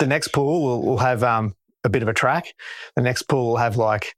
The next pool will have a bit of a track. The next pool will have like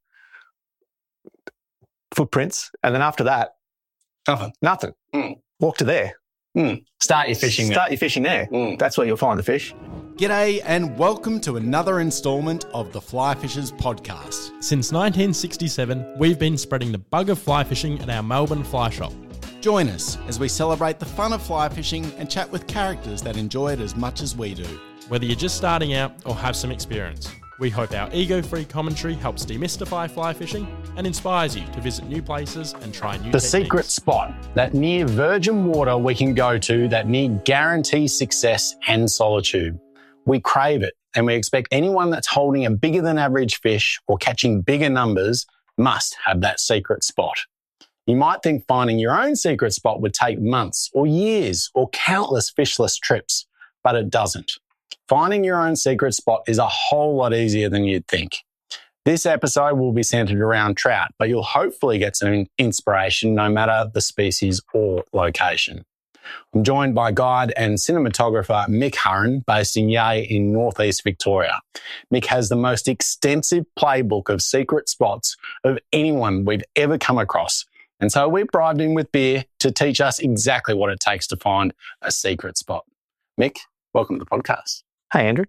footprints. And then after that, nothing. Walk to there. Start your fishing there. Start your fishing there. That's where you'll find the fish. G'day and welcome to another instalment of the Fly Fishers podcast. Since 1967, we've been spreading the bug of fly fishing at our Melbourne fly shop. Join us as we celebrate the fun of fly fishing and chat with characters that enjoy it as much as we do. Whether you're just starting out or have some experience, we hope our ego-free commentary helps demystify fly fishing and inspires you to visit new places and try new techniques. The secret spot, that near virgin water we can go to that near guarantees success and solitude. We crave it, and we expect anyone that's holding a bigger than average fish or catching bigger numbers must have that secret spot. You might think finding your own secret spot would take months or years or countless fishless trips, but it doesn't. Finding your own secret spot is a whole lot easier than you'd think. This episode will be centered around trout, but you'll hopefully get some inspiration no matter the species or location. I'm joined by guide and cinematographer Mick Hurren, based in Yea in northeast Victoria. Mick has the most extensive playbook of secret spots of anyone we've ever come across. And so we bribed him with beer to teach us exactly what it takes to find a secret spot. Mick, welcome to the podcast. Hey, Andrew.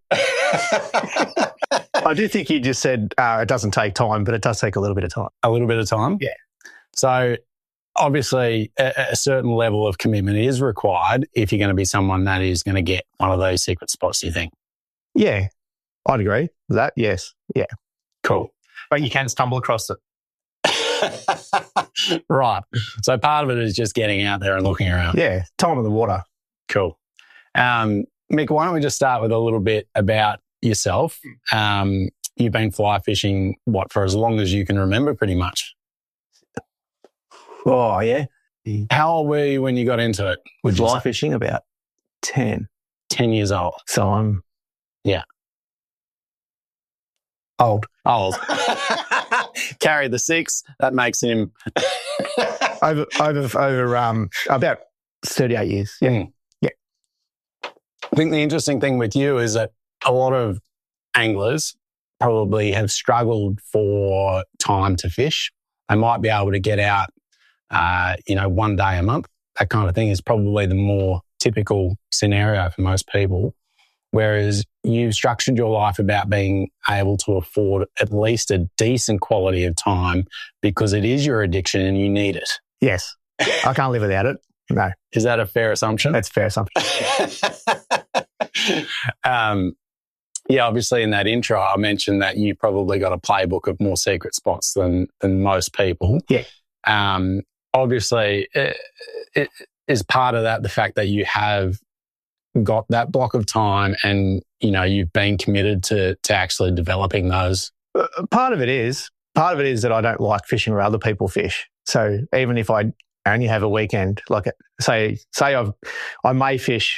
I do think you just said it doesn't take time, but it does take a little bit of time. A little bit of time? Yeah. So obviously a certain level of commitment is required if you're going to be someone that is going to get one of those secret spots, do you think? Yeah, I'd agree with that. Yes. Yeah. Cool. But you can stumble across it. Right. So part of it is just getting out there and looking around. Yeah, time in the water. Cool. Mick, why don't we just start with a little bit about yourself? You've been fly fishing, for as long as you can remember, pretty much. Oh, yeah. How old were you when you got into it? With fly fishing, about 10. 10 years old. So I'm... Yeah. Old. Carry the 6. That makes him... over about 38 years. Yeah. Yeah. I think the interesting thing with you is that a lot of anglers probably have struggled for time to fish. They might be able to get out, 1 day a month. That kind of thing is probably the more typical scenario for most people. Whereas you've structured your life about being able to afford at least a decent quality of time because it is your addiction and you need it. Yes. I can't live without it. No. Is that a fair assumption? That's a fair assumption. Yeah, obviously in that intro, I mentioned that you probably got a playbook of more secret spots than most people. Yeah. Obviously, it is part of that the fact that you have got that block of time and, you've been committed to actually developing those. Part of it is that I don't like fishing where other people fish. So even if I only have a weekend, like say I may fish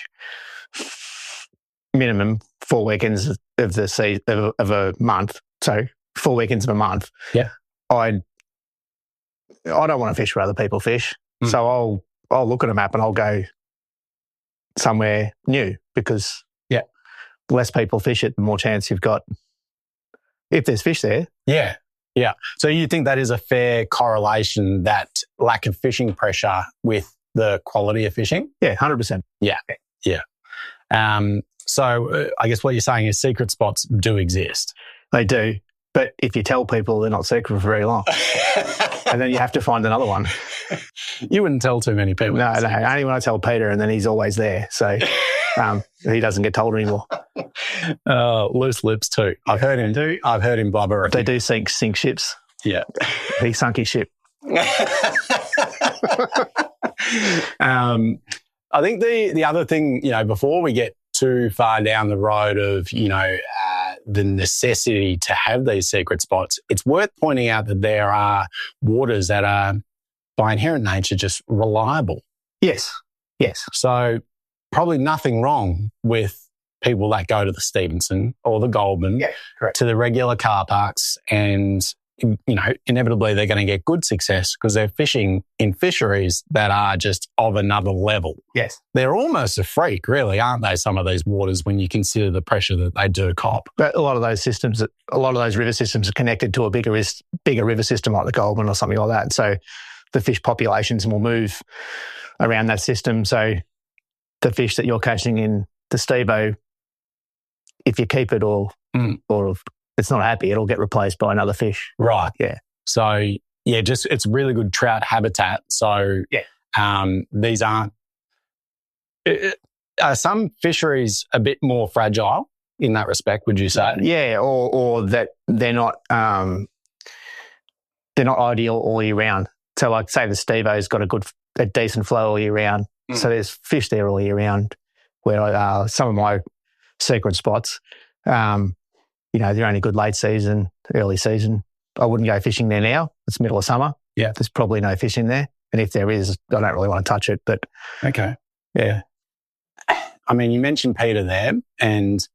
minimum 4 weekends of the season of a month. So 4 weekends of a month. Yeah. I don't want to fish where other people fish. So I'll look at a map and I'll go somewhere new because less people fish it, the more chance you've got if there's fish there. Yeah. Yeah. So you think that is a fair correlation, that lack of fishing pressure with the quality of fishing? Yeah, 100%. Yeah. Yeah. So I guess what you're saying is secret spots do exist. They do. But if you tell people, they're not secret for very long. And then you have to find another one. You wouldn't tell too many people. No, only when I tell Peter, and then he's always there. So he doesn't get told anymore. Loose lips too. I've heard him do. I've heard him blubber. They do sink ships. Yeah. He sunk his ship. I think the other thing, before we get too far down the road of, the necessity to have these secret spots, it's worth pointing out that there are waters that are by inherent nature just reliable. Yes. Yes. So probably nothing wrong with people that go to the Stevenson or the Goulburn, correct, to the regular car parks and inevitably they're going to get good success because they're fishing in fisheries that are just of another level. Yes. They're almost a freak, really, aren't they, some of these waters, when you consider the pressure that they do cop? But a lot of those river systems are connected to a bigger river system like the Goulburn or something like that. So the fish populations will move around that system. So the fish that you're catching in the Stevo, if you keep it or if it's not happy, it'll get replaced by another fish. Right. Yeah. So, yeah, it's really good trout habitat. So these aren't... Are some fisheries a bit more fragile in that respect, would you say? Yeah, or that they're not ideal all year round. So like say the Stevo's got a decent flow all year round. So there's fish there all year round, where some of my secret spots, they're only good late season, early season. I wouldn't go fishing there now. It's middle of summer. Yeah. There's probably no fish in there. And if there is, I don't really want to touch it. But okay. Yeah. I mean, you mentioned Peter there, and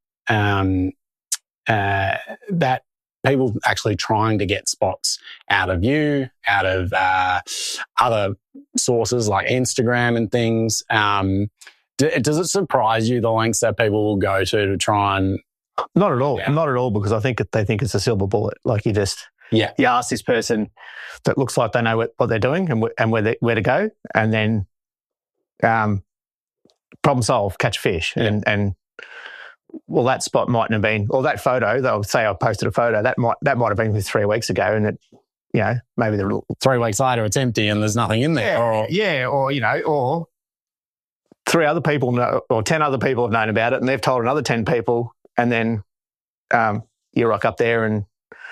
that people actually trying to get spots out of you, out of other sources like Instagram and things. Does it surprise you the lengths that people will go to try and... Not at all. Yeah. Not at all, because I think they think it's a silver bullet. Like you ask this person that looks like they know what they're doing and where to go, and then problem solve, catch fish. Yeah. And well, that spot mightn't have been, or that photo, they'll say I posted a photo, that might have been 3 weeks ago, and it, maybe the 3 weeks later it's empty and there's nothing in there. Or 3 other people know, or 10 other people have known about it, and they've told another 10 people, and then you rock up there and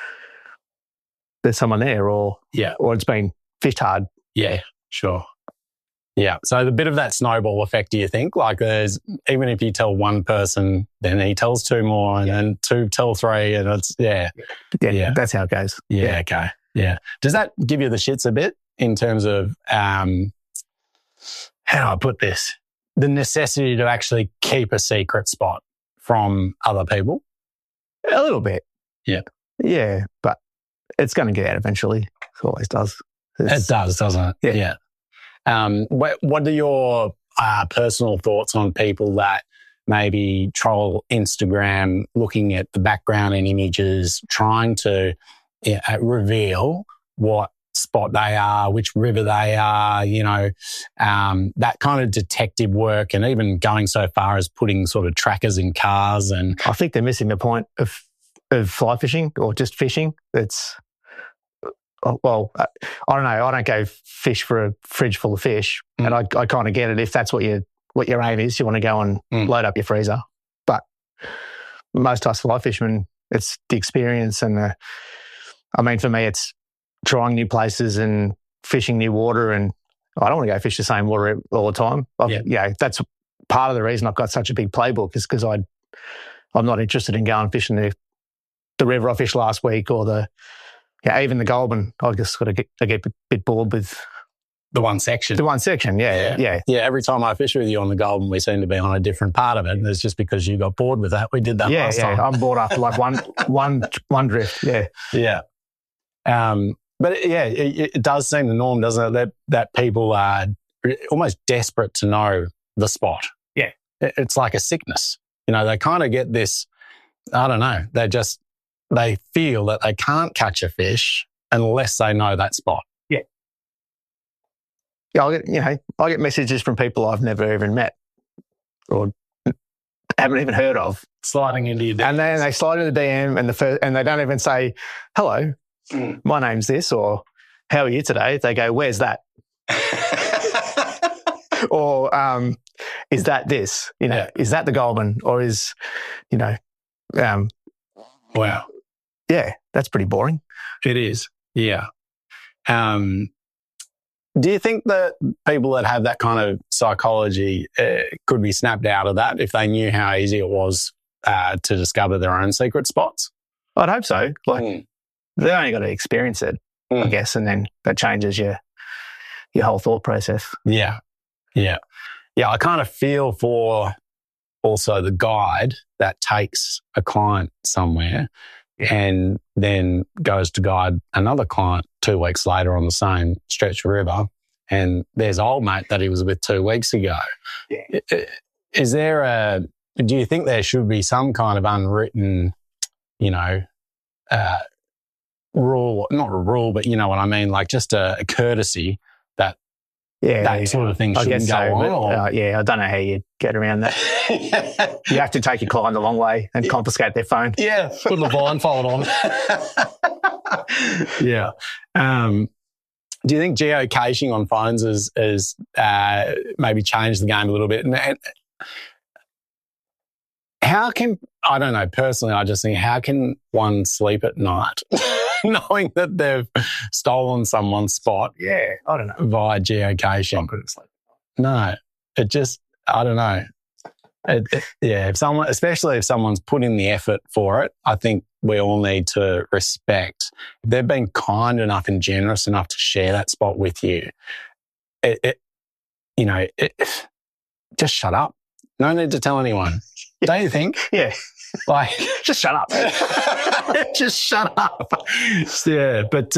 there's someone there, or it's been fished hard. Yeah, sure. Yeah, so the bit of that snowball effect, do you think? Like there's, even if you tell one person, then he tells 2 more, and then 2 tell 3, and it's, Yeah, that's how it goes. Yeah, okay. Yeah. Does that give you the shits a bit in terms of, how do I put this? The necessity to actually keep a secret spot from other people? A little bit. Yeah. Yeah, but it's going to get out eventually. It always does. It does, doesn't it? Yeah. What are your personal thoughts on people that maybe troll Instagram, looking at the background and images, trying to reveal what spot they are, which river they are, that kind of detective work, and even going so far as putting sort of trackers in cars? And I think they're missing the point of fly fishing or just fishing. It's... Well, I don't know. I don't go fish for a fridge full of fish, and I kind of get it if that's what your aim is. You want to go and load up your freezer. But most us fly fishermen, it's the experience, and for me, it's trying new places and fishing new water. And I don't want to go fish the same water all the time. That's part of the reason I've got such a big playbook, is because I'm not interested in going fishing the river I fished last week, or even the Goulburn. I just got to get a bit bored with the one section. Yeah. Every time I fish with you on the Goulburn, we seem to be on a different part of it, and it's just because you got bored with that. We did that last time. I'm bored after like one drift. Yeah. But it does seem the norm, doesn't it, that people are almost desperate to know the spot. Yeah. It's like a sickness. They kind of get this, I don't know, they feel that they can't catch a fish unless they know that spot. Yeah. Yeah, I get messages from people I've never even met or haven't even heard of. Sliding into your DM. And then they slide into the DM and they don't even say, hello, my name's this, or how are you today? They go, where's that? Or is that this? Is that the Goulburn? Or is, wow. Yeah, that's pretty boring. It is, yeah. Do you think that people that have that kind of psychology could be snapped out of that if they knew how easy it was to discover their own secret spots? I'd hope so. They only got to experience it, I guess, and then that changes your whole thought process. Yeah. I kind of feel for also the guide that takes a client somewhere, and then goes to guide another client 2 weeks later on the same stretch of river, and there's old mate that he was with 2 weeks ago. Yeah. Do you think there should be some kind of unwritten, rule, not a rule, but you know what I mean, like just a courtesy that that sort of thing shouldn't go on? I don't know how you get around that. You have to take your client a long way and confiscate their phone. Yeah, put the blindfold on. Yeah. Do you think geocaching on phones has maybe changed the game a little bit? And how can, I don't know, personally, I just think, how can one sleep at night knowing that they've stolen someone's spot? Yeah, I don't know. Via geocaching. I couldn't sleep. No, it just, I don't know. If someone, especially if someone's put in the effort for it, I think we all need to respect. If they've been kind enough and generous enough to share that spot with you, just shut up. No need to tell anyone. Don't you think? Yeah. Like, just shut up. Just shut up. Yeah. But,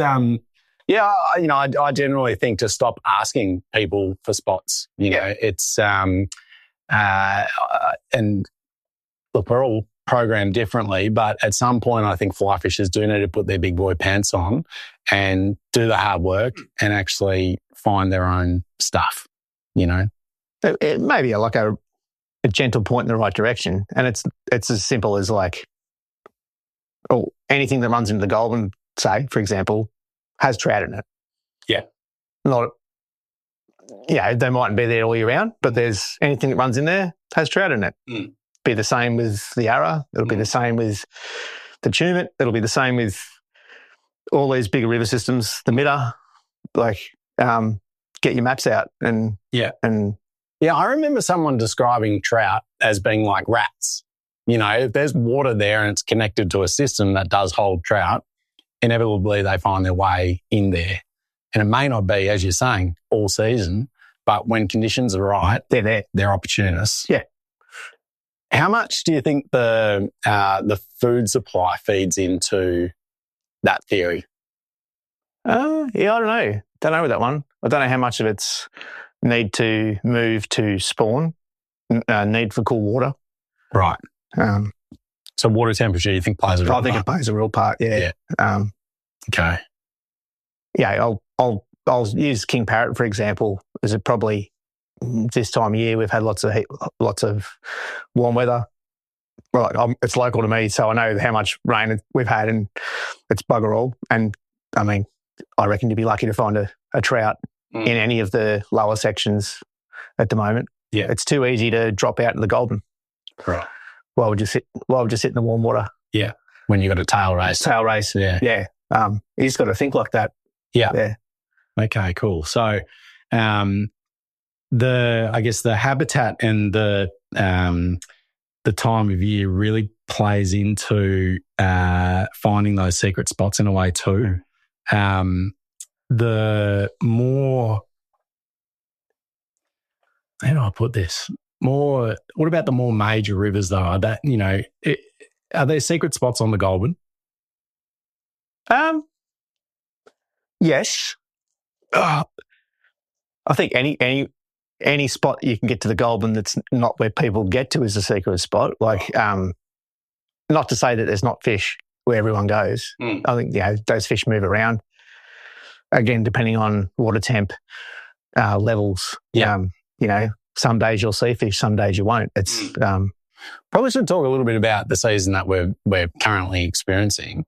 I generally think to stop asking people for spots. You know, it's, and look, we're all programmed differently, but at some point I think fly fishers do need to put their big boy pants on and do the hard work and actually find their own stuff, you know? It may be like a gentle point in the right direction. And it's as simple as like, anything that runs into the Goulburn, say, for example, has trout in it. Yeah. They mightn't be there all year round, but there's anything that runs in there has trout in it. Mm. Be the same with the Yarra. It'll be the same with the Tumut. It'll be the same with all these bigger river systems, the Midder. Like, get your maps out and I remember someone describing trout as being like rats. You know, if there's water there and it's connected to a system that does hold trout, inevitably they find their way in there. And it may not be, as you're saying, all season, but when conditions are right, they're there. They're opportunists. Yeah. How much do you think the food supply feeds into that theory? I don't know. Don't know with that one. I don't know how much of it's need to move to spawn, need for cool water. Right. So water temperature, you think plays a role? I think it plays a real part. Yeah. Okay. Yeah, I'll use King Parrot for example. Is it probably this time of year we've had lots of heat, lots of warm weather. Well, it's local to me, so I know how much rain we've had, and it's bugger all. And I mean, I reckon you'd be lucky to find a trout in any of the lower sections at the moment. Yeah, it's too easy to drop out in the Goulburn. Right. Why would you sit in the warm water? Yeah, when you've got a tail race. Yeah. You just got to think like that. Yeah. Okay, cool. So, I guess the habitat and the time of year really plays into finding those secret spots in a way too. The more, how do I put this? What about the more major rivers though? Are that, are there secret spots on the Goulburn? Yes. I think any spot you can get to the Goulburn that's not where people get to is a secret spot. Like, not to say that there's not fish where everyone goes. I think, those fish move around. Again, depending on water temp levels. Yeah. Some days you'll see fish, some days you won't. It's probably should talk a little bit about the season that we're currently experiencing.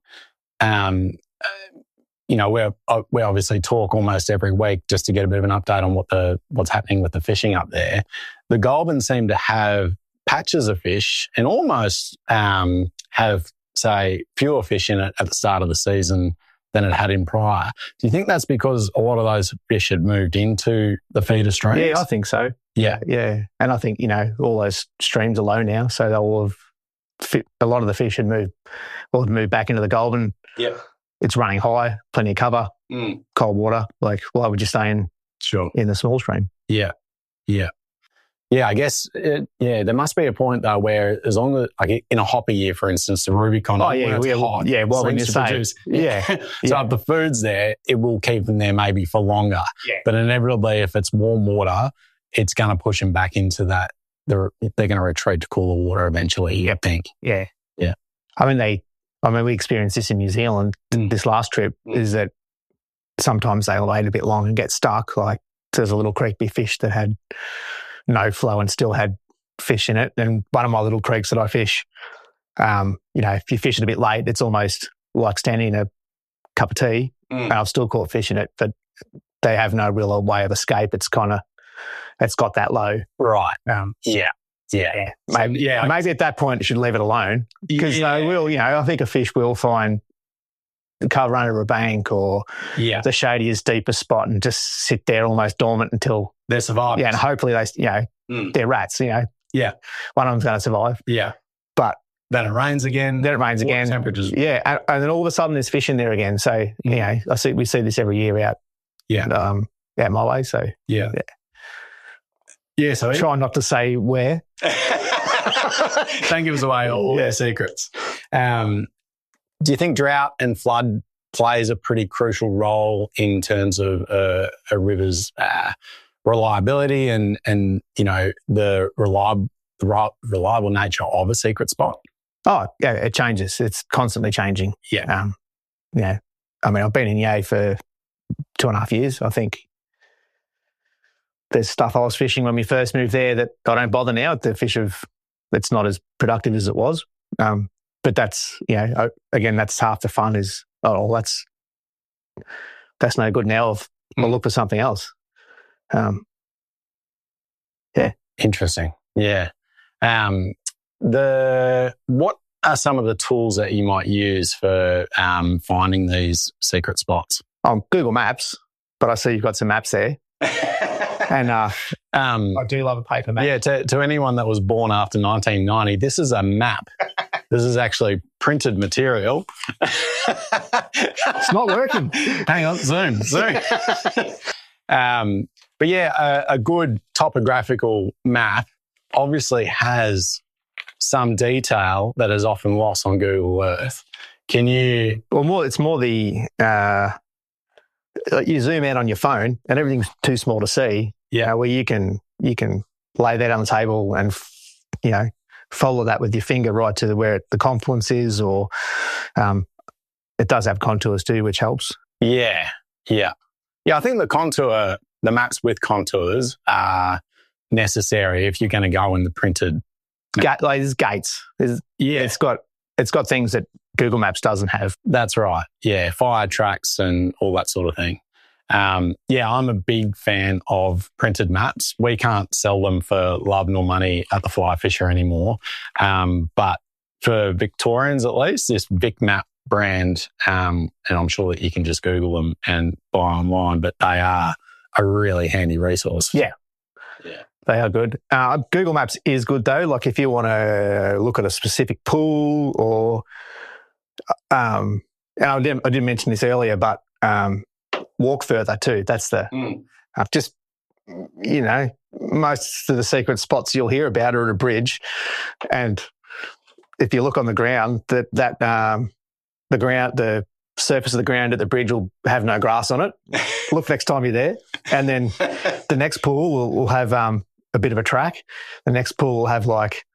We obviously talk almost every week just to get a bit of an update on what's happening with the fishing up there. The Goulburn seem to have patches of fish and almost have, say, fewer fish in it at the start of the season than it had in prior. Do you think that's because a lot of those fish had moved into the feeder streams? Yeah, I think so. Yeah. And I think, all those streams are low now, so they'll have a lot of the fish had moved back into the Goulburn. Yeah. It's running high, plenty of cover, cold water. Like, why would you stay in the small stream? Yeah. Yeah. Yeah, I guess, there must be a point, though, where as long as, like in a hopper year, for instance, the Rubicon, when you say, produce, so if the food's there, it will keep them there maybe for longer. Yeah. But inevitably, if it's warm water, it's going to push them back into that. They're going to retreat to cooler water eventually, I think. Yeah. Yeah. I mean, we experienced this in New Zealand this last trip, is that sometimes they'll wait a bit long and get stuck. Like there's a little creek fish that had no flow and still had fish in it. And one of my little creeks that I fish, if you fish it a bit late, it's almost like standing in a cup of tea, and I've still caught fish in it, but they have no real way of escape. It's got that low. Right. Yeah. Maybe at that point you should leave it alone, because I think a fish will find cover under a bank or the shadiest, deepest spot and just sit there almost dormant until they're surviving. Yeah, and hopefully they're rats. One of them's going to survive. Yeah, but then it rains again. Temperatures. Yeah, and then all of a sudden there's fish in there again. So we see this every year out. Yeah, out my way. So yeah. So try not to say where. Don't give us away all their secrets. Do you think drought and flood plays a pretty crucial role in terms of a river's reliability and the reliable nature of a secret spot? Oh, yeah, it changes. It's constantly changing. Yeah. I mean, I've been in Yea for 2.5 years. I think there's stuff I was fishing when we first moved there that I don't bother now. The fish it's not as productive as it was. But that's, again, that's half the fun is, that's no good now. I'll look for something else. Interesting. Yeah. What are some of the tools that you might use for finding these secret spots? Google Maps, but I see you've got some maps there. And I do love a paper map. Yeah, to anyone that was born after 1990, this is a map. This is actually printed material. It's not working. Hang on, zoom. But a good topographical map obviously has some detail that is often lost on Google Earth. Can you? Well, it's more the you zoom out on your phone and everything's too small to see. Yeah, where you can lay that on the table and follow that with your finger right to where the confluence is, or it does have contours too, which helps. Yeah. I think the maps with contours are necessary if you're going to go in the printed. There's gates. It's got things that Google Maps doesn't have. That's right. Yeah, fire tracks and all that sort of thing. I'm a big fan of printed maps. We can't sell them for love nor money at the Fly Fisher anymore. But for Victorians at least, this VicMap brand, and I'm sure that you can just Google them and buy online, but they are a really handy resource. Yeah. They are good. Google Maps is good though. Like if you want to look at a specific pool or, and I didn't mention this earlier, but walk further too. That's the most of the secret spots you'll hear about are at a bridge, and if you look on the ground, the surface of the ground at the bridge will have no grass on it. Look next time you're there, and then the next pool will have a bit of a track. The next pool will have like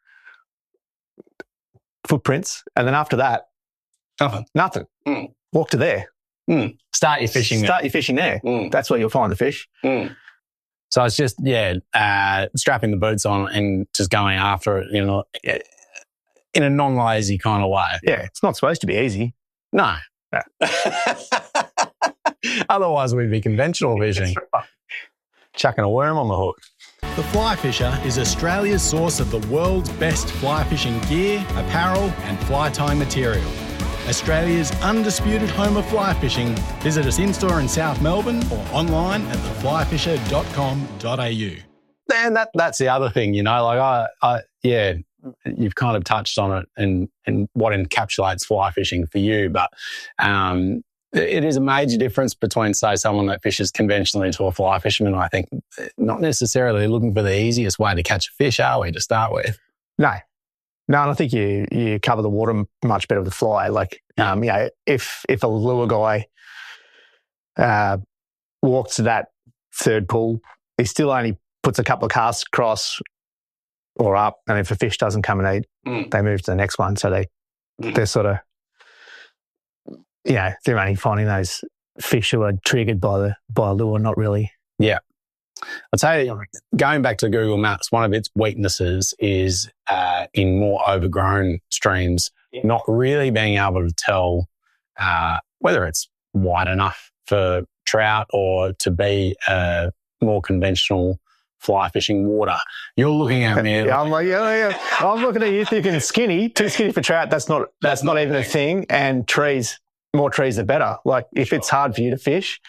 footprints, and then after that, nothing. Walk to there. Start your fishing there. That's where you'll find the fish. So it's just, strapping the boots on and just going after it, in a non-lazy kind of way. Yeah, it's not supposed to be easy. No. Otherwise we'd be conventional fishing. Right. Chucking a worm on the hook. The Fly Fisher is Australia's source of the world's best fly fishing gear, apparel and fly tying material. Australia's undisputed home of fly fishing. Visit us in-store in South Melbourne or online at theflyfisher.com.au. And that's the other thing, you've kind of touched on it and what encapsulates fly fishing for you. But It is a major difference between, say, someone that fishes conventionally to a fly fisherman. I think not necessarily looking for the easiest way to catch a fish, are we, to start with? No, and I think you cover the water much better with the fly. Like, if a lure guy walks to that third pool, he still only puts a couple of casts across or up, and if a fish doesn't come and eat, they move to the next one. So they're sort of, they're only finding those fish who are triggered by a lure, not really. Yeah. I'll tell you, going back to Google Maps, one of its weaknesses is in more overgrown streams, not really being able to tell whether it's wide enough for trout or to be more conventional fly fishing water. You're looking at me. Yeah, I'm like, I'm looking at you thinking skinny, too skinny for trout. That's not even a thing. And trees, more trees are better. Like, if it's hard for you to fish,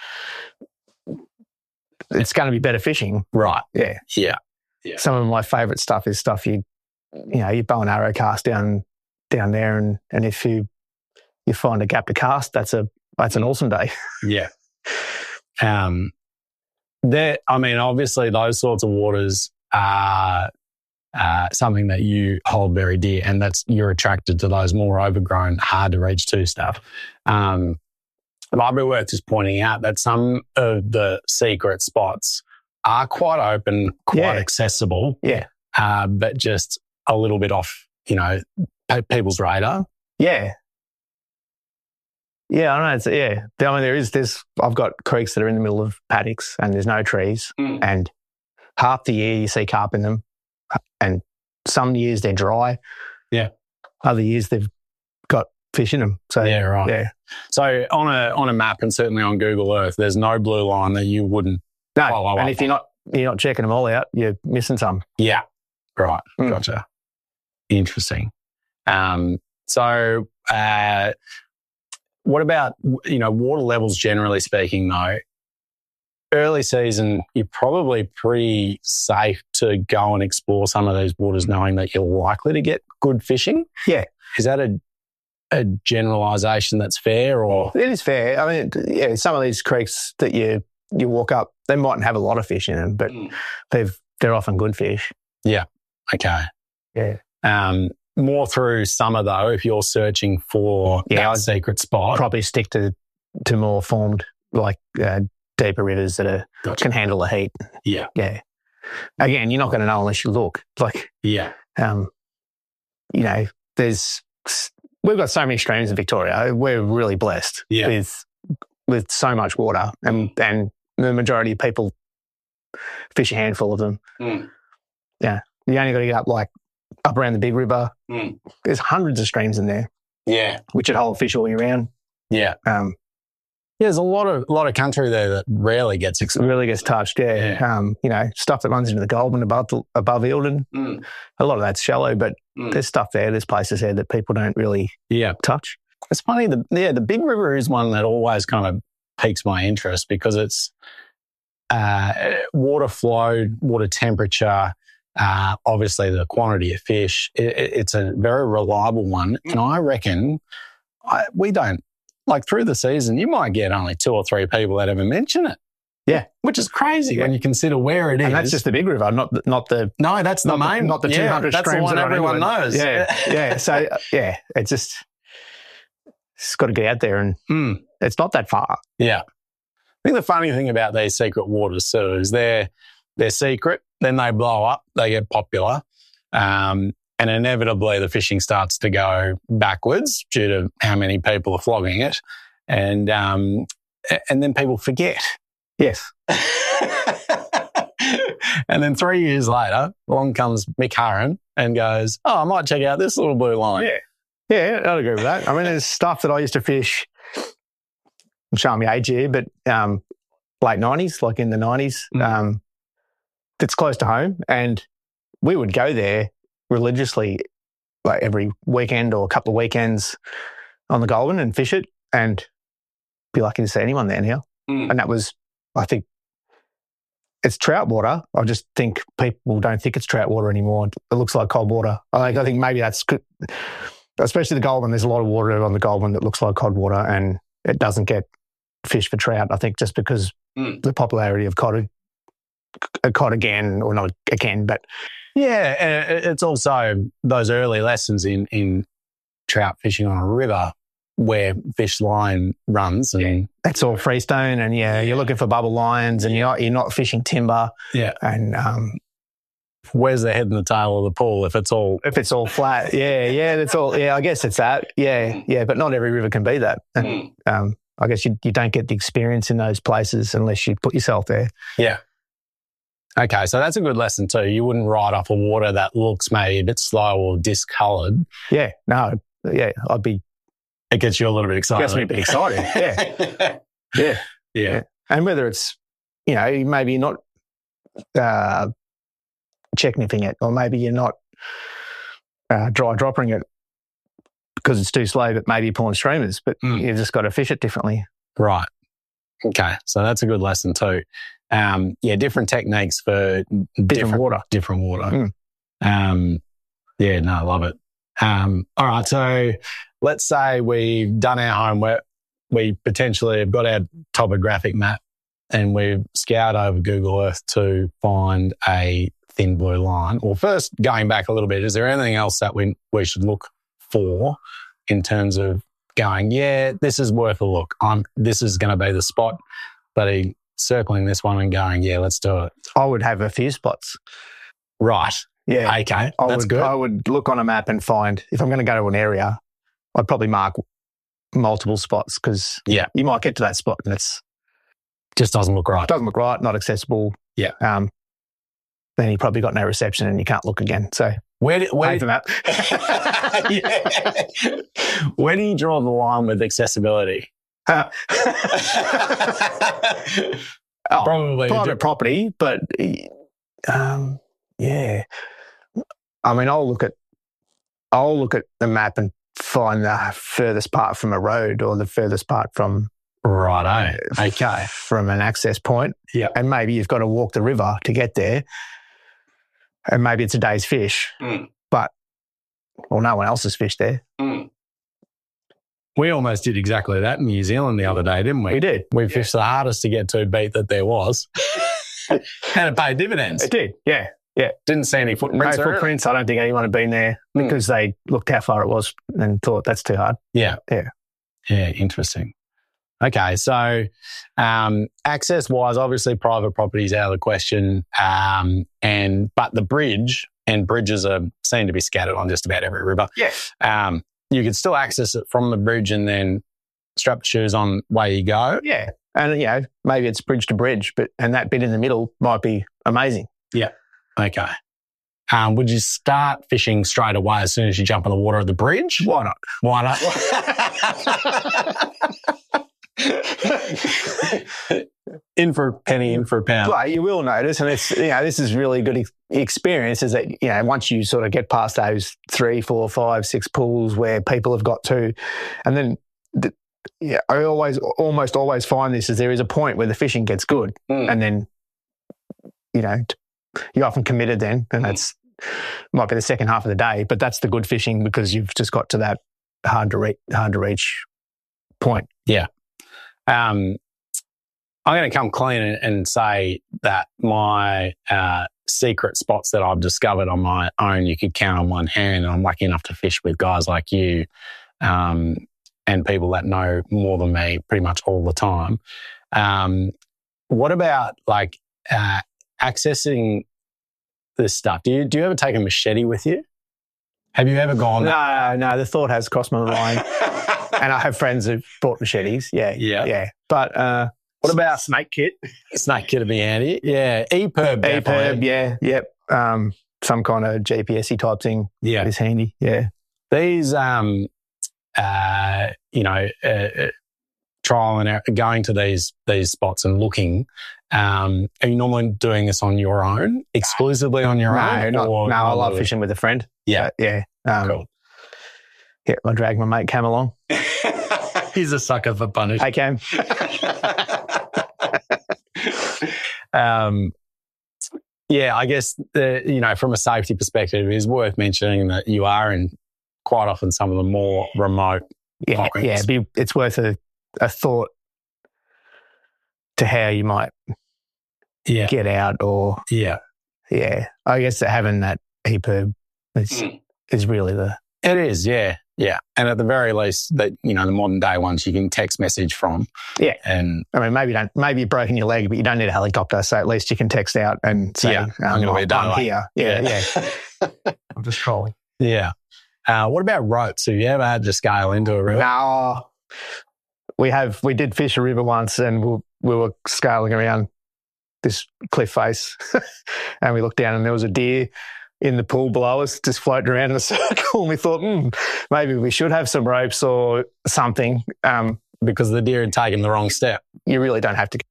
it's going to be better fishing. Right. Yeah. Some of my favourite stuff is stuff you bow and arrow cast down there, and if you find a gap to cast, that's an awesome day. Yeah. Obviously those sorts of waters are something that you hold very dear, and you're attracted to those more overgrown, hard to reach to stuff. It might be worth just pointing out that some of the secret spots are quite open, quite accessible, but just a little bit off, people's radar. Yeah. Yeah, I know. I've got creeks that are in the middle of paddocks and there's no trees, and half the year you see carp in them, and some years they're dry. Yeah. Other years they've got fish in them. So yeah, right. Yeah. So on a map, and certainly on Google Earth, there's no blue line that you wouldn't follow and up. if you're not checking them all out, you're missing some. Yeah. Right. Gotcha. Interesting. So what about, water levels generally speaking, though? Early season, you're probably pretty safe to go and explore some of these waters knowing that you're likely to get good fishing? Yeah. Is that a generalisation that's fair, or? It is fair. I mean, some of these creeks that you walk up, they mightn't have a lot of fish in them, but they're often good fish. Yeah. Okay. Yeah. More through summer, though, if you're searching for that secret spot. Probably stick to more formed, like deeper rivers that can handle the heat. Yeah. Yeah. Again, you're not going to know unless you look. We've got so many streams in Victoria. We're really blessed with so much water, and the majority of people fish a handful of them. Yeah. You only got to get up around the big river. There's hundreds of streams in there. Yeah. Which would hold fish all year round. Yeah. There's a lot of country there that rarely gets explored. Really gets touched, stuff that runs into the Goulburn above Eildon. A lot of that's shallow, but there's stuff there, there's places there that people don't really touch. It's funny, the big river is one that always kind of piques my interest because it's water flow, water temperature, obviously the quantity of fish. It's a very reliable one, and I reckon we don't, through the season, you might get only 2 or 3 people that ever mention it. Yeah. Which is crazy when you consider where it is. And that's just the big river, not the... No, that's the main... Not the 200 that's streams the one that everyone knows. Yeah, yeah. So, it's just got to get out there, and it's not that far. Yeah. I think the funny thing about these secret waters too is they're secret, then they blow up, they get popular, and inevitably the fishing starts to go backwards due to how many people are flogging it, and then people forget. Yes. And then 3 years later, along comes Mick Hurren and goes, "Oh, I might check out this little blue line." Yeah, I'd agree with that. I mean, there's stuff that I used to fish. I'm showing my age here, but late 90s, like in the 90s, that's close to home. And we would go there religiously, every weekend or a couple of weekends on the Goulburn and fish it, and be lucky to see anyone there now. And that was, I think, it's trout water. I just think people don't think it's trout water anymore. It looks like cold water. I think maybe that's good. Especially the Goulburn, there's a lot of water on the Goulburn that looks like cold water, and it doesn't get fished for trout. I think just because the popularity of cod again, or not again, but yeah, and it's also those early lessons in trout fishing on a river where fish line runs, and it's all freestone, and you're looking for bubble lines, and you're not fishing timber, and where's the head and the tail of the pool if it's all flat? That's all. Yeah, I guess it's that. Yeah, but not every river can be that. And, I guess you don't get the experience in those places unless you put yourself there. Yeah. Okay, so that's a good lesson too. You wouldn't ride off a water that looks maybe a bit slow or discoloured. Yeah, no, I'd be. It gets you a little bit excited. Gets me a bit excited. Yeah. And whether it's, maybe you're not check nipping it, or maybe you're not dry dropping it because it's too slow, but maybe you're pulling streamers, but you've just got to fish it differently. Right. Okay, so that's a good lesson too. Different techniques for different water. I love it. All right, so let's say we've done our homework. We potentially have got our topographic map and we've scoured over Google Earth to find a thin blue line. Well, first, going back a little bit, is there anything else that we should look for in terms of going, this is worth a look. This is going to be the spot, but circling this one and going, let's do it. I would have a few spots. Right. Yeah. Okay. That's good. I would look on a map and find, if I'm going to go to an area, I'd probably mark multiple spots because you might get to that spot and it's just doesn't look right. Doesn't look right, not accessible. Yeah. Then you probably got no reception and you can't look again. So where the map. Where do you draw the line with accessibility? Probably private property, but I mean, I'll look at the map and find the furthest part from a road or the furthest part from from an access point. Yeah, and maybe you've got to walk the river to get there, and maybe it's a day's fish, but no one else has fished there. We almost did exactly that in New Zealand the other day, didn't we? We did. We fished the hardest to get to beat that there was, and it paid dividends. It did. Yeah. Didn't see any footprints. No footprints. I don't think anyone had been there because they looked how far it was and thought that's too hard. Yeah. Interesting. Okay, so access-wise, obviously private property is out of the question, but the bridge and bridges seem to be scattered on just about every river. Yeah. You could still access it from the bridge and then strap the shoes on, away you go. Yeah, and maybe it's bridge to bridge, and that bit in the middle might be amazing. Yeah. Okay. Would you start fishing straight away as soon as you jump in the water at the bridge? Why not? In for a penny, in for a pound. Well, you will notice, and it's this is really good experience, is that once you sort of get past those 3, 4, 5, 6 pools where people have got to, and then I almost always find this is there is a point where the fishing gets good, and then you're often committed then, and that's might be the second half of the day, but that's the good fishing because you've just got to that hard to reach point. Yeah. I'm going to come clean and say that my secret spots that I've discovered on my own, you could count on one hand, and I'm lucky enough to fish with guys like you and people that know more than me pretty much all the time. What about accessing this stuff? Do you ever take a machete with you? Have you ever gone? No, the thought has crossed my mind. And I have friends who've brought machetes. Yeah. But what about snake kit? Snake kit would be handy. Yeah. EPIRB. EPIRB, Yep. Some kind of GPS-y type thing is handy. Yeah. These, trial and error, going to these spots and looking, are you normally doing this on your own, exclusively on your own? No, I love fishing with a friend. Yeah. Cool. Yeah, I drag my mate Cam along. He's a sucker for punishment. Hey, Cam. I guess, from a safety perspective, it is worth mentioning that you are in quite often some of the more remote pockets. Yeah, it's worth a a thought to how you might get out or I guess that having that EPIRB is really the... It is, yeah. And at the very least, that the modern day ones you can text message from. Yeah. And I mean, maybe you've broken your leg, but you don't need a helicopter, so at least you can text out and say, I'm going to be done here. Yeah. I'm just trolling. Yeah. What about ropes? Have you ever had to scale into a river? No. We did fish a river once, and we were scaling around this cliff face and we looked down and there was a deer in the pool below us just floating around in a circle, and we thought, maybe we should have some ropes or something. Because the deer had taken the wrong step. You really don't have to.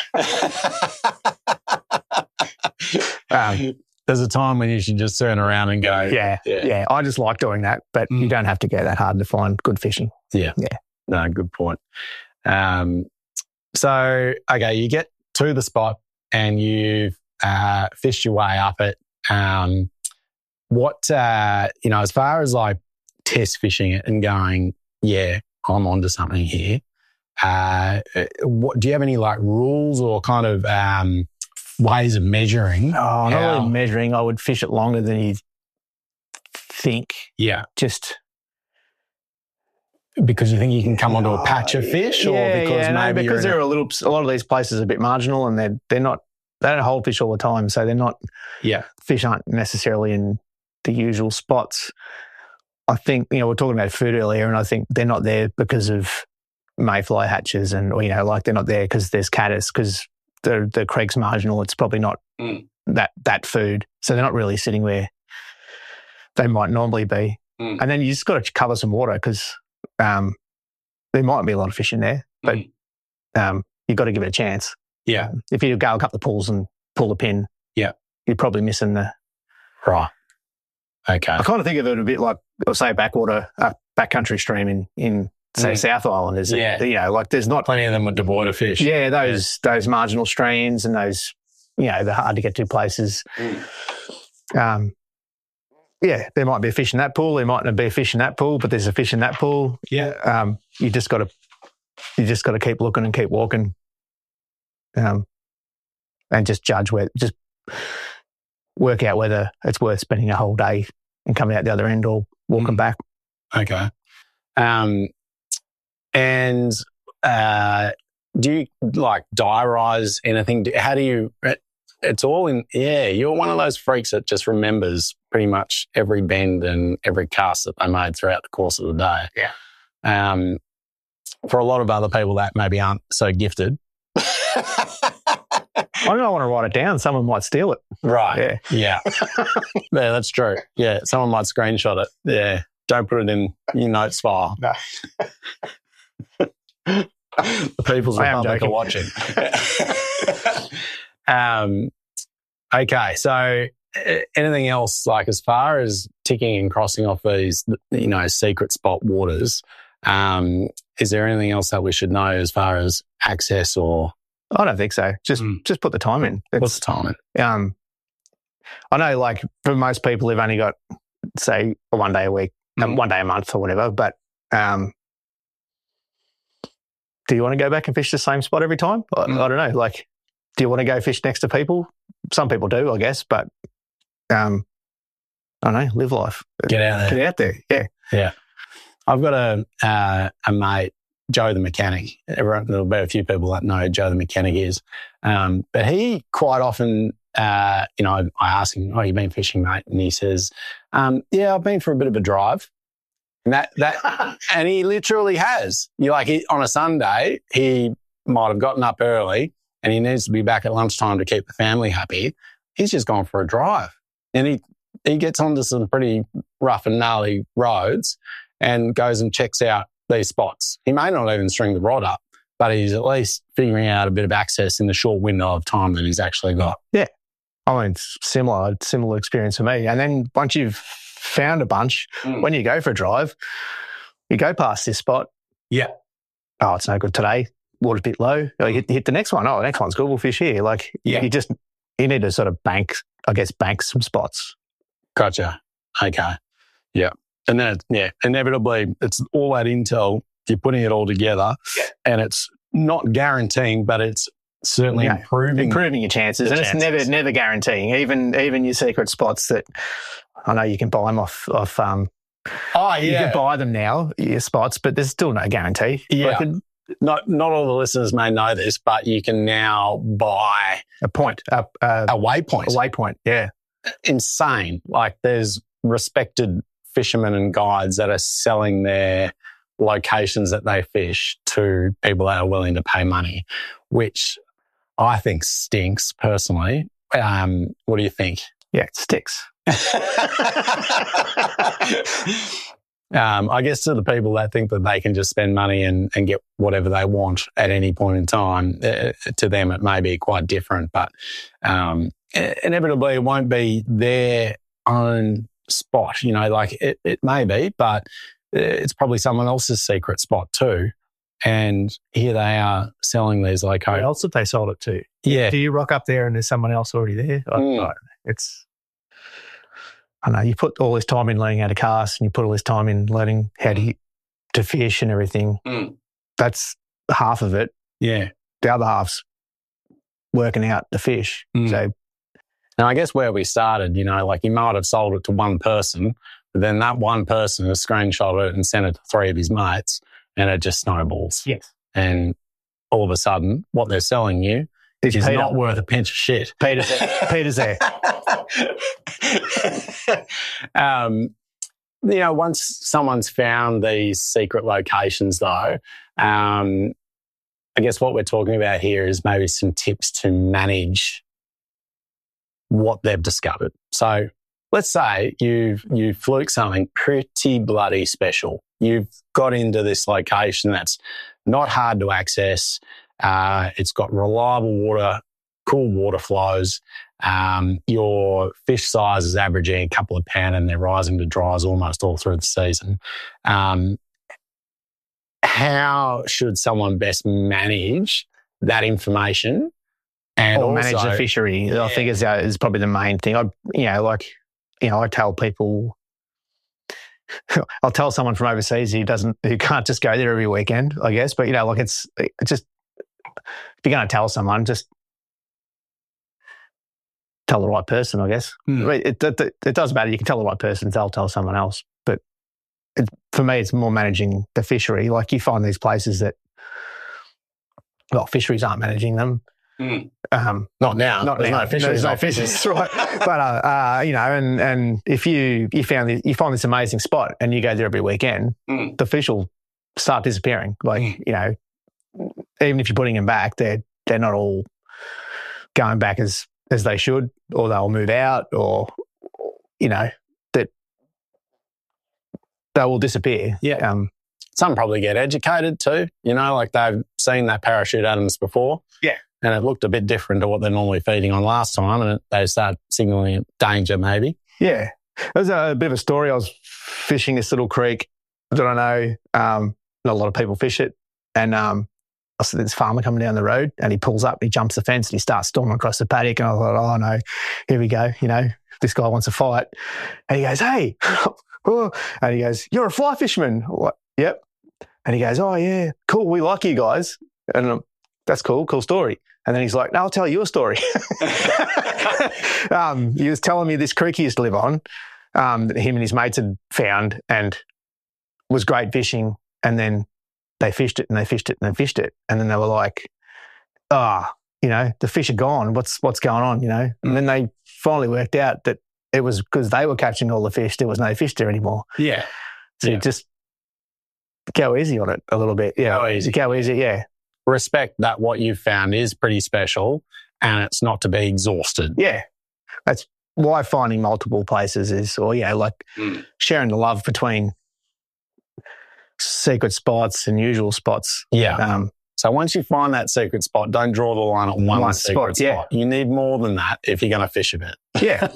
There's a time when you should just turn around and go. Yeah. I just like doing that, but you don't have to go that hard to find good fishing. Yeah. No, good point. So, okay, you get to the spot and you've fished your way up it. What, as far as like test fishing it and going, I'm onto something here. Do you have any like rules or kind of ways of measuring? Oh, not really measuring. I would fish it longer than you think. Yeah. Just because you think you can come onto a patch of fish, or because they're a lot of these places are a bit marginal and they don't hold fish all the time, so they're not. Yeah. Fish aren't necessarily in the usual spots. I think, we were talking about food earlier, and I think they're not there because of mayfly hatches and, they're not there because there's caddis, because the creek's marginal. It's probably not that food. So they're not really sitting where they might normally be. And then you just got to cover some water because there might be a lot of fish in there, but you've got to give it a chance. Yeah. If you go a couple of pools and pull the pin, you're probably missing the... Right. Okay. I kind of think of it a bit like, say, backcountry stream in say, South Island. Is it? There's not... Plenty of them with devoid of fish. Yeah, those marginal streams and those, the hard to get to places. There might be a fish in that pool. There might not be a fish in that pool, but there's a fish in that pool. Yeah. You just got to keep looking and keep walking. And just just work out whether it's worth spending a whole day and coming out the other end or walking back. Okay. And do you like diarise anything? How do you, it's all in, you're one of those freaks that just remembers pretty much every bend and every cast that they made throughout the course of the day. Yeah. For a lot of other people that maybe aren't so gifted. I don't want to write it down. Someone might steal it. Right. Yeah. Yeah, that's true. Yeah, someone might screenshot it. Yeah. Don't put it in your notes file. No. The People's Republic are watching. Okay, so anything else, like as far as ticking and crossing off these, secret spot waters, is there anything else that we should know as far as access or... I don't think so. Just put the time in. What's the time in? I know, like, for most people, they've only got, say, 1 day a week, 1 day a month or whatever, but do you want to go back and fish the same spot every time? I don't know. Like, do you want to go fish next to people? Some people do, I guess, but I don't know, live life. Get out there. Get out there, yeah. Yeah. I've got a mate, Joe the Mechanic. There'll be a few people that know who Joe the Mechanic is. But he quite often, I ask him, you been fishing, mate? And he says, I've been for a bit of a drive. And that and he literally has. On a Sunday, he might have gotten up early and he needs to be back at lunchtime to keep the family happy. He's just gone for a drive. And he gets onto some pretty rough and gnarly roads and goes and checks out these spots. He may not even string the rod up, but he's at least figuring out a bit of access in the short window of time that he's actually got. Yeah. I mean, it's similar experience for me. And then once you've found a bunch, when you go for a drive, you go past this spot. Yeah. Oh, it's no good today. Water's a bit low. Oh, you hit the next one. Oh, the next one's good. We'll fish here. You need to sort of bank some spots. Gotcha. Okay. Yeah. And then, inevitably, it's all that intel you're putting it all together, and it's not guaranteeing, but it's certainly improving your chances. And it's never guaranteeing. Even your secret spots that I know you can buy them off. You can buy them now, your spots, but there's still no guarantee. Yeah. Not all the listeners may know this, but you can now buy a waypoint. A waypoint, yeah. Insane. Like there's respected fishermen and guides that are selling their locations that they fish to people that are willing to pay money, which I think stinks personally. What do you think? Yeah, it sticks. I guess to the people that think that they can just spend money and get whatever they want at any point in time, to them it may be quite different. But inevitably it won't be their own spot. Like it may be, but it's probably someone else's secret spot too. And here they are selling these locations. Who else have they sold it to? Yeah. Do you rock up there and there's someone else already there? I know you put all this time in learning how to cast and you put all this time in learning how to fish and everything. That's half of it. Yeah. The other half's working out the fish. So now I guess where we started, like you might have sold it to one person, but then that one person has screenshotted it and sent it to 3 of his mates and it just snowballs. Yes. And all of a sudden what they're selling you is not worth a pinch of shit. Peter's there. Once someone's found these secret locations though, I guess what we're talking about here is maybe some tips to manage what they've discovered. So let's say you've fluked something pretty bloody special. You've got into this location that's not hard to access. It's got reliable water, cool water flows. Your fish size is averaging a couple of pound and they're rising to dries almost all through the season. How should someone best manage that information and also manage the fishery? Yeah. I think is probably the main thing. I tell people, I'll tell someone from overseas who can't just go there every weekend, I guess. But it's just, if you're going to tell someone, just tell the right person, I guess. It doesn't matter. You can tell the right person, they'll tell someone else. But for me, it's more managing the fishery. Like you find these places that, fisheries aren't managing them. Not now. There's no fisheries, right? But and if you find this amazing spot and you go there every weekend, the fish will start disappearing. Even if you're putting them back, they're not all going back as they should, or they'll move out, or that they will disappear. Yeah. Some probably get educated too. Like they've seen that parachute Adams before. Yeah. And it looked a bit different to what they're normally feeding on last time, and they start signalling danger maybe. Yeah. There's a bit of a story. I was fishing this little creek that I know not a lot of people fish it, and I saw this farmer coming down the road and he pulls up, he jumps the fence and he starts storming across the paddock, and I thought, oh no, here we go, this guy wants a fight. And he goes, hey, and he goes, you're a fly fisherman? What? Yep. And he goes, oh yeah, cool, we like you guys. And that's cool story. And then he's like, no, I'll tell you a story. He was telling me this creek he used to live on, that him and his mates had found and was great fishing. And then they fished it and they fished it and they fished it. And then they were like, the fish are gone. What's going on, And then they finally worked out that it was because they were catching all the fish. There was no fish there anymore. Yeah. So you just go easy on it a little bit. Yeah. Go easy, yeah. Respect that what you've found is pretty special and it's not to be exhausted. Yeah. That's why finding multiple places is, sharing the love between secret spots and usual spots. Yeah. So once you find that secret spot, don't draw the line at one secret spot. You need more than that if you're going to fish a bit. Yeah.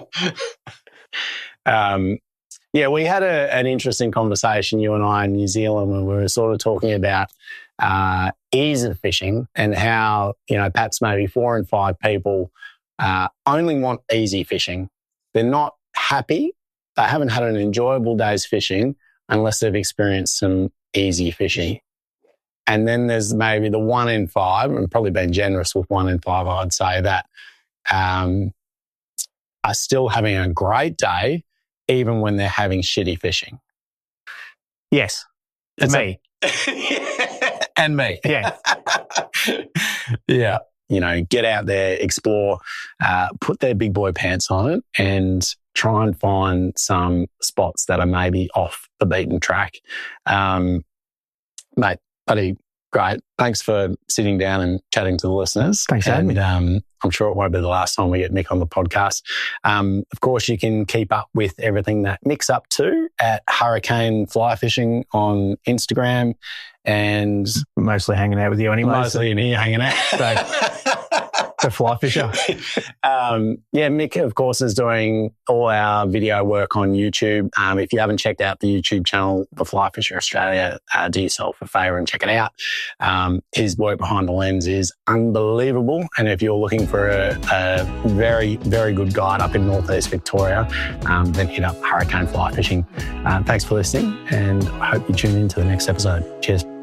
We had an interesting conversation, you and I, in New Zealand, when we were sort of talking about ease of fishing and how, perhaps maybe 4 and 5 people only want easy fishing. They're not happy. They haven't had an enjoyable day's fishing unless they've experienced some easy fishing. And then there's maybe the 1 in 5, and probably being generous with 1 in 5, I'd say that are still having a great day, even when they're having shitty fishing. Yes. And me. And me. Yeah. Yeah. You know, get out there, explore, put their big boy pants on it and try and find some spots that are maybe off the beaten track. Mate, buddy, great. Thanks for sitting down and chatting to the listeners. Thanks, Amy. I'm sure it won't be the last time we get Mick on the podcast. Of course, you can keep up with everything that Mick's up to at Hurricane Fly Fishing on Instagram, and mostly hanging out with you anyway. Mostly in here hanging out. The fly fisher. Yeah, Mick, of course, is doing all our video work on YouTube. If you haven't checked out the YouTube channel, The Fly Fisher Australia, do yourself a favour and check it out. His work behind the lens is unbelievable. And if you're looking for a very, very good guide up in northeast Victoria, then hit up Hurricane Fly Fishing. Thanks for listening, and I hope you tune in to the next episode. Cheers.